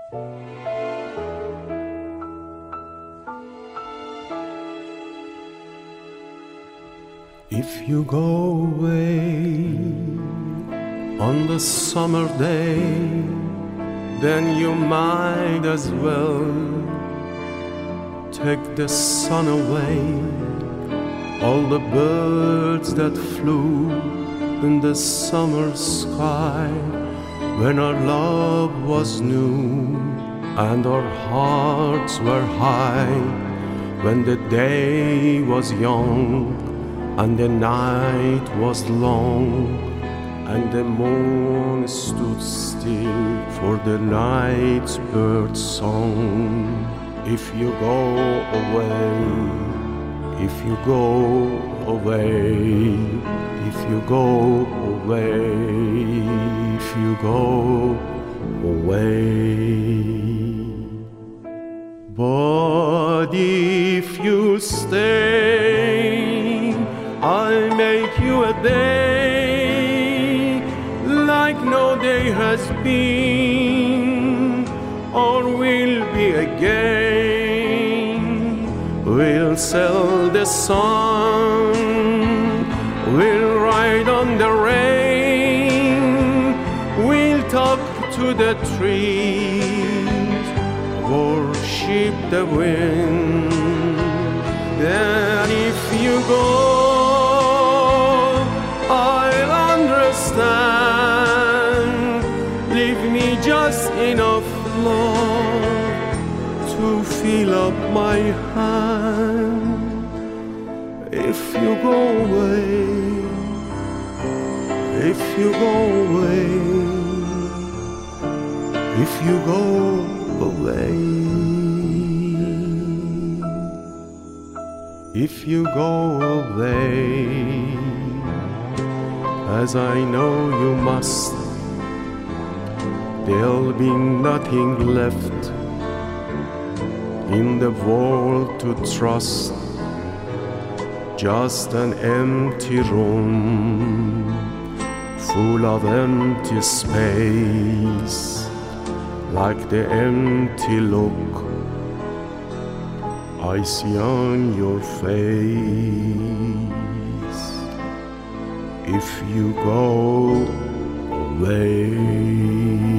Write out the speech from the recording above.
If you go away on the summer day, then you might as well take the sun away. All the birds that flew in the summer sky when our love was new and our hearts were high, when the day was young and the night was long, and the moon stood still for the night's bird song. If you go away, if you go away, if you go away, if you go away. But if you stay, I'll make you a day like no day has been or will be again. We'll sail the sun, we'll ride on the rain, we'll talk to the trees, worship the wind. Then if you go, I'll understand. Leave me just enough love to fill up my hand. If you go away, if you go away, if you go away, if you go away, as I know you must, there'll be nothing left in the world to trust, just an empty room full of empty space, like the empty look I see on your face. If you go away.